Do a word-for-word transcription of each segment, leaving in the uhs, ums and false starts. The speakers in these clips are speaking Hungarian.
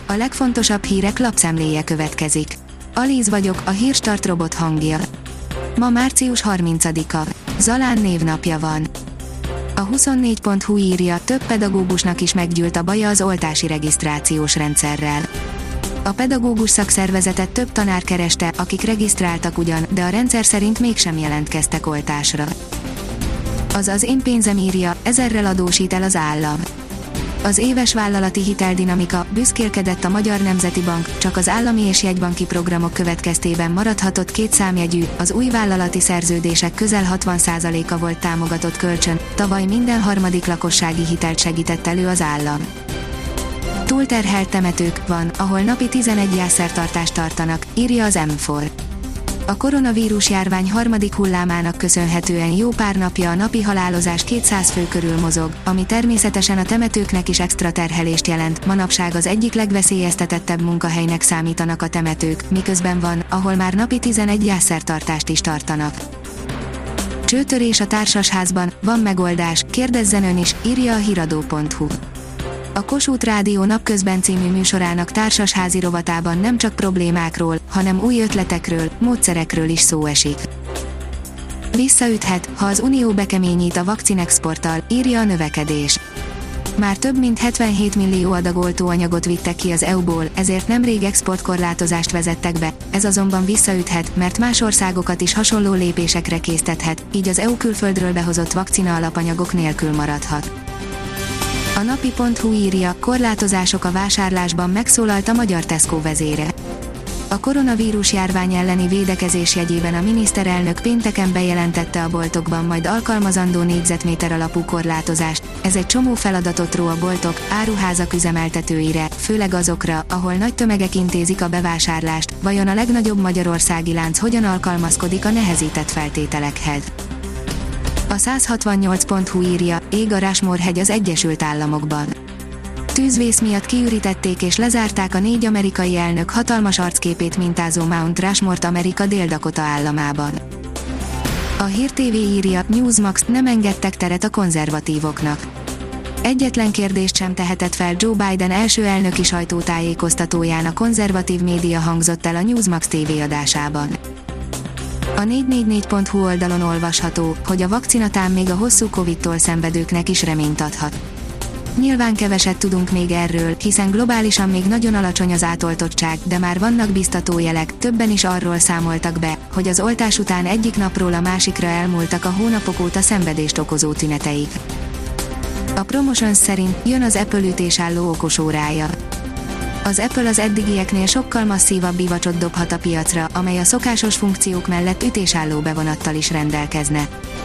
A legfontosabb hírek lapszemléje következik. Alíz vagyok, a Hírstart robot hangja. Ma március harmincadika. Zalán névnapja van. A huszonnégy pont hu írja, több pedagógusnak is meggyűlt a baja az oltási regisztrációs rendszerrel. A pedagógus szakszervezetet több tanár kereste, akik regisztráltak ugyan, de a rendszer szerint mégsem jelentkeztek oltásra. Az az én pénzem írja, ezerrel adósít el az állam. Az éves vállalati hiteldinamika, büszkélkedett a Magyar Nemzeti Bank, csak az állami és jegybanki programok következtében maradhatott két számjegyű, az új vállalati szerződések közel hatvan százaléka volt támogatott kölcsön, tavaly minden harmadik lakossági hitelt segített elő az állam. Túlterhelt temetők van, ahol napi tizenegy gyászszertartást tartanak, írja az M négy. A koronavírus járvány harmadik hullámának köszönhetően jó pár napja a napi halálozás kétszáz fő körül mozog, ami természetesen a temetőknek is extra terhelést jelent. Manapság az egyik legveszélyeztetettebb munkahelynek számítanak a temetők, miközben van, ahol már napi tizenegy gyászszertartást is tartanak. Csőtörés a társasházban, van megoldás, kérdezzen ön is, írja a hiradó pont hu. A Kossuth Rádió napközben című műsorának társasházi rovatában nem csak problémákról, hanem új ötletekről, módszerekről is szó esik. Visszaüthet, ha az Unió bekeményít a vakcinexporttal, írja a Növekedés. Már több mint hetvenhét millió adag oltóanyagot vittek ki az é u-ból, ezért nemrég exportkorlátozást vezettek be, ez azonban visszaüthet, mert más országokat is hasonló lépésekre késztethet, így az é u külföldről behozott vakcina alapanyagok nélkül maradhat. A napi pont hu írja, korlátozások a vásárlásban, megszólalt a magyar Tesco vezére. A koronavírus járvány elleni védekezés jegyében a miniszterelnök pénteken bejelentette a boltokban majd alkalmazandó négyzetméter alapú korlátozást, ez egy csomó feladatot ró a boltok, áruházak üzemeltetőire, főleg azokra, ahol nagy tömegek intézik a bevásárlást, vajon a legnagyobb magyarországi lánc hogyan alkalmazkodik a nehezített feltételekhez. A száz hatvannyolc pont hu írja, ég a Rushmore-hegy az Egyesült Államokban. Tűzvész miatt kiürítették és lezárták a négy amerikai elnök hatalmas arcképét mintázó Mount Rushmore-t Amerika Dél-Dakota államában. A Hír té vé írja, Newsmax, nem engedtek teret a konzervatívoknak. Egyetlen kérdést sem tehetett fel Joe Biden első elnöki sajtótájékoztatóján a konzervatív média, hangzott el a Newsmax té vé adásában. A négy négy négy pont hu oldalon olvasható, hogy a vakcinatán még a hosszú Covidtól szenvedőknek is reményt adhat. Nyilván keveset tudunk még erről, hiszen globálisan még nagyon alacsony az átoltottság, de már vannak biztató jelek, többen is arról számoltak be, hogy az oltás után egyik napról a másikra elmúltak a hónapok óta szenvedést okozó tüneteik. A Promotions szerint jön az Apple ütésálló okosórája. Az Apple az eddigieknél sokkal masszívabb ivacsot dobhat a piacra, amely a szokásos funkciók mellett ütésálló bevonattal is rendelkezne.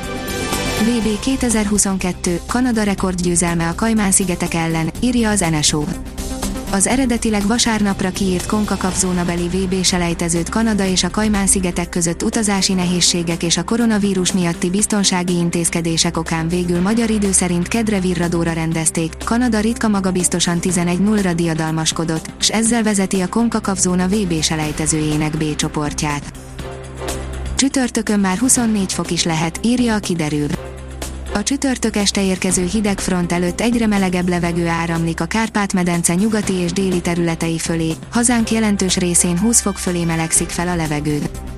vé bé kétezer-huszonkettő, Kanada rekordgyőzelme a Kajmán-szigetek ellen, írja az en es o. Az eredetileg vasárnapra kiírt CONCACAF zónabeli vé bé-selejtezőt Kanada és a Kajmán-szigetek között utazási nehézségek és a koronavírus miatti biztonsági intézkedések okán végül magyar idő szerint kedre Virradóra rendezték. Kanada ritka magabiztosan tizenegy nullra diadalmaskodott, s ezzel vezeti a CONCACAF zóna vé bé-selejtezőjének B csoportját. Csütörtökön már huszonnégy fok is lehet, írja a Kiderül. A csütörtök este érkező hideg front előtt egyre melegebb levegő áramlik a Kárpát-medence nyugati és déli területei fölé, hazánk jelentős részén húsz fok fölé melegszik fel a levegő.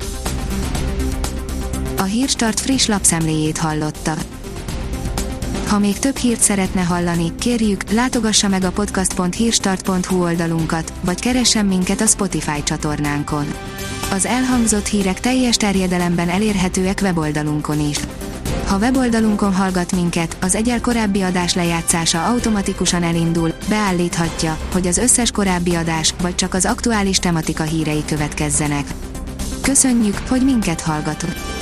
A Hírstart friss lapszemléjét hallotta. Ha még több hírt szeretne hallani, kérjük, látogassa meg a podcast pont hírstart pont hu oldalunkat, vagy keressen minket a Spotify csatornánkon. Az elhangzott hírek teljes terjedelemben elérhetőek weboldalunkon is. Ha weboldalunkon hallgat minket, az egyel korábbi adás lejátszása automatikusan elindul, beállíthatja, hogy az összes korábbi adás, vagy csak az aktuális tematika hírei következzenek. Köszönjük, hogy minket hallgatott!